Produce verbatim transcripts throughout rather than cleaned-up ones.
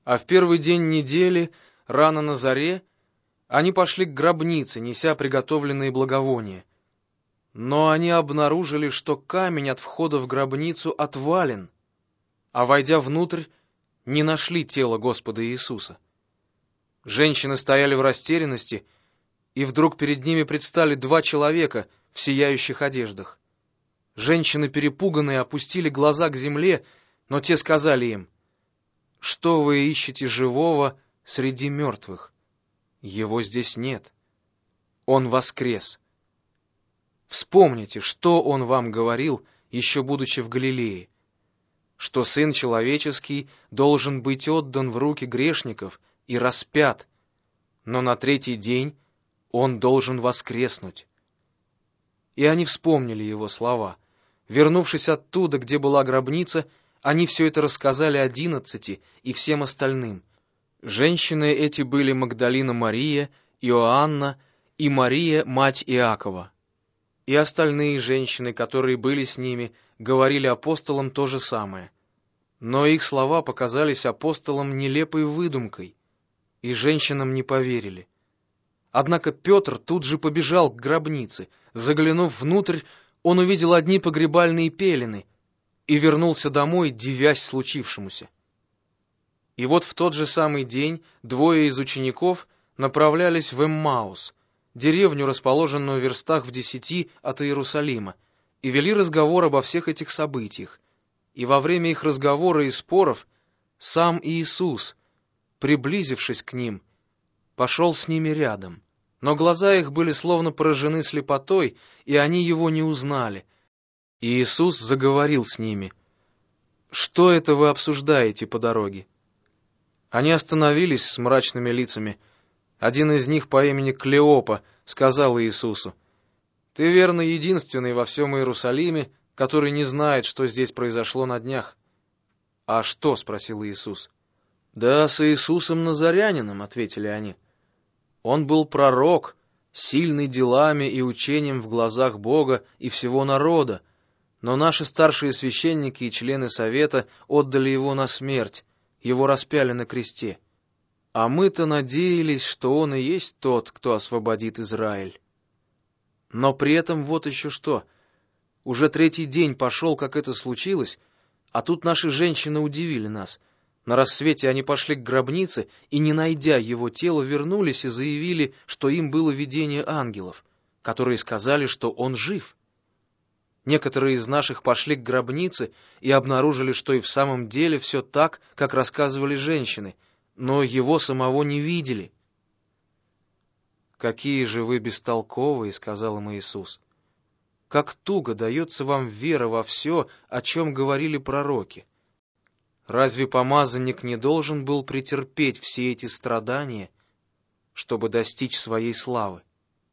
А в первый день недели, рано на заре, они пошли к гробнице, неся приготовленные благовония. Но они обнаружили, что камень от входа в гробницу отвален, а, войдя внутрь, не нашли тело Господа Иисуса. Женщины стояли в растерянности, и вдруг перед ними предстали два человека в сияющих одеждах. Женщины, перепуганные, опустили глаза к земле, но те сказали им: «Что вы ищете живого среди мертвых? Его здесь нет. Он воскрес. Вспомните, что он вам говорил, еще будучи в Галилее, что Сын Человеческий должен быть отдан в руки грешников и распят, но на третий день он должен воскреснуть». И они вспомнили его слова. Вернувшись оттуда, где была гробница, они все это рассказали одиннадцати и всем остальным. Женщины эти были Магдалина Мария, Иоанна и Мария, мать Иакова. И остальные женщины, которые были с ними, говорили апостолам то же самое. Но их слова показались апостолам нелепой выдумкой, и женщинам не поверили. Однако Петр тут же побежал к гробнице. Заглянув внутрь, он увидел одни погребальные пелены и вернулся домой, дивясь случившемуся. И вот в тот же самый день двое из учеников направлялись в Эммаус, деревню, расположенную в верстах в десяти от Иерусалима, и вели разговор обо всех этих событиях. И во время их разговора и споров сам Иисус, приблизившись к ним, пошел с ними рядом. Но глаза их были словно поражены слепотой, и они его не узнали. И Иисус заговорил с ними: «Что это вы обсуждаете по дороге?» Они остановились с мрачными лицами. Один из них по имени Клеопа сказал Иисусу: «Ты, верно, единственный во всем Иерусалиме, который не знает, что здесь произошло на днях». «А что?» — спросил Иисус. «Да с Иисусом Назарянином», — ответили они. «Он был пророк, сильный делами и учением в глазах Бога и всего народа, но наши старшие священники и члены совета отдали его на смерть, его распяли на кресте. А мы-то надеялись, что он и есть тот, кто освободит Израиль. Но при этом вот еще что. Уже третий день пошел, как это случилось, а тут наши женщины удивили нас. На рассвете они пошли к гробнице и, не найдя его тело, вернулись и заявили, что им было видение ангелов, которые сказали, что он жив. Некоторые из наших пошли к гробнице и обнаружили, что и в самом деле все так, как рассказывали женщины, но его самого не видели». «Какие же вы бестолковые», — сказал им Иисус. «Как туго дается вам вера во все, о чем говорили пророки. Разве помазанник не должен был претерпеть все эти страдания, чтобы достичь своей славы?»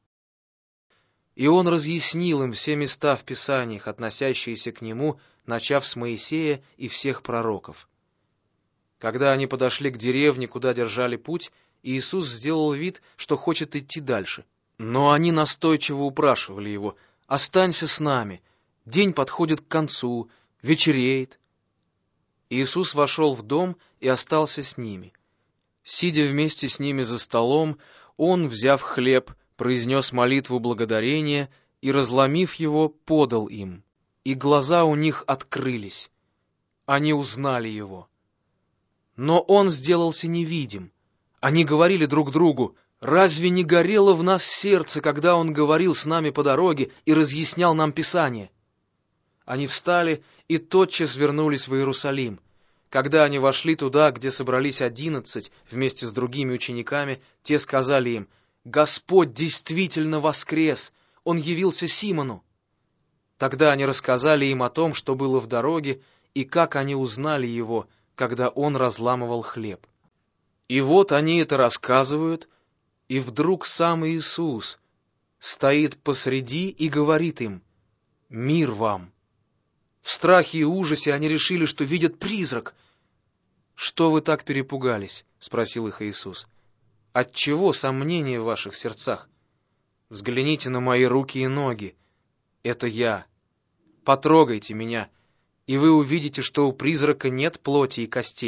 И он разъяснил им все места в Писаниях, относящиеся к нему, начав с Моисея и всех пророков. Когда они подошли к деревне, куда держали путь, Иисус сделал вид, что хочет идти дальше. Но они настойчиво упрашивали его: «Останься с нами, день подходит к концу, вечереет». Иисус вошел в дом и остался с ними. Сидя вместе с ними за столом, он, взяв хлеб, произнес молитву благодарения и, разломив его, подал им. И глаза у них открылись. Они узнали его. Но он сделался невидим. Они говорили друг другу: «Разве не горело в нас сердце, когда он говорил с нами по дороге и разъяснял нам Писание?» Они встали и тотчас вернулись в Иерусалим. Когда они вошли туда, где собрались одиннадцать вместе с другими учениками, те сказали им: «Господь действительно воскрес! Он явился Симону!» Тогда они рассказали им о том, что было в дороге, и как они узнали его, когда он разламывал хлеб. И вот они это рассказывают, и вдруг сам Иисус стоит посреди и говорит им: «Мир вам!» В страхе и ужасе они решили, что видят призрак. «Что вы так перепугались?» — спросил их Иисус. «Отчего сомнения в ваших сердцах? Взгляните на мои руки и ноги. Это я. Потрогайте меня, и вы увидите, что у призрака нет плоти и костей,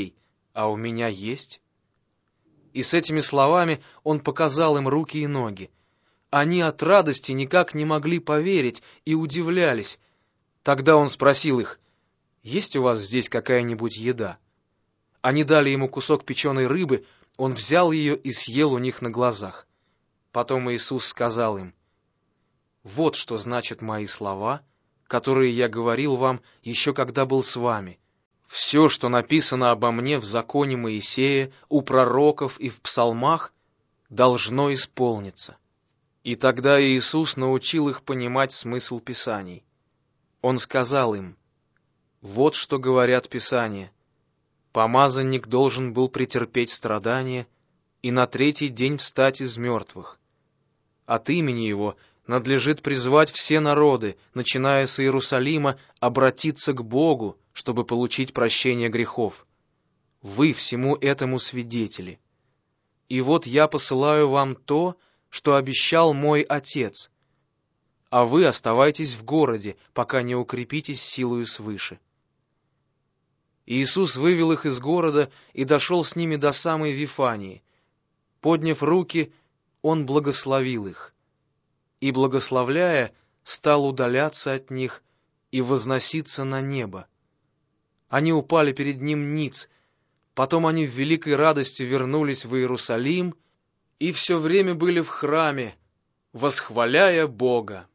а у меня есть». И с этими словами он показал им руки и ноги. Они от радости никак не могли поверить и удивлялись. Тогда он спросил их: «Есть у вас здесь какая-нибудь еда?» Они дали ему кусок печеной рыбы, он взял ее и съел у них на глазах. Потом Иисус сказал им: «Вот что значат мои слова, которые я говорил вам еще когда был с вами. Все, что написано обо мне в законе Моисея, у пророков и в псалмах, должно исполниться». И тогда Иисус научил их понимать смысл Писаний. Он сказал им: «Вот что говорят Писания. Помазанник должен был претерпеть страдания и на третий день встать из мертвых. От имени его надлежит призвать все народы, начиная с Иерусалима, обратиться к Богу, чтобы получить прощение грехов. Вы всему этому свидетели. И вот я посылаю вам то, что обещал мой Отец. А вы оставайтесь в городе, пока не укрепитесь силою свыше». Иисус вывел их из города и дошел с ними до самой Вифании. Подняв руки, Он благословил их. И, благословляя, стал удаляться от них и возноситься на небо. Они упали перед Ним ниц, потом они в великой радости вернулись в Иерусалим и все время были в храме, восхваляя Бога.